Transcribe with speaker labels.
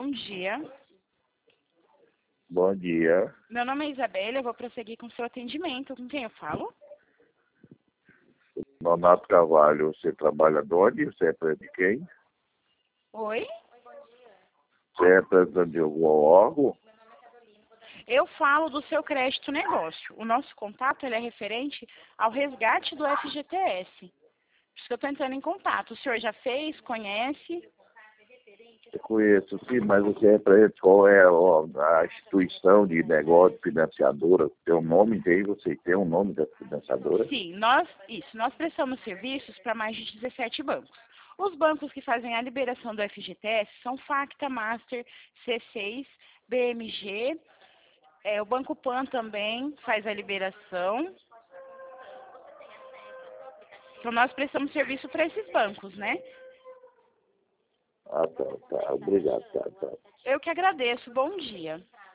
Speaker 1: bom dia.
Speaker 2: Bom dia.
Speaker 1: Meu nome é Isabela, eu vou prosseguir com o seu atendimento. Com quem eu falo?
Speaker 2: Nonato Carvalho, você trabalha de onde? Você é representante de quem?
Speaker 1: Oi?
Speaker 2: Você é representante de algum órgão?
Speaker 1: Eu falo do seu crédito negócio. O nosso contato ele é referente ao resgate do FGTS. Por isso que eu estou entrando em contato. O senhor já fez? Conhece?
Speaker 2: Eu conheço, sim, mas você representa qual é a instituição de negócio financiadora? Tem um nome aí? Você tem um nome da financiadora?
Speaker 1: Sim, nós prestamos serviços para mais de 17 bancos. Os bancos que fazem a liberação do FGTS são Facta, Master, C6, BMG, o Banco Pan também faz a liberação. Então nós prestamos serviço para esses bancos, né?
Speaker 2: Ah, tá. Obrigado, tá.
Speaker 1: Eu que agradeço. Bom dia.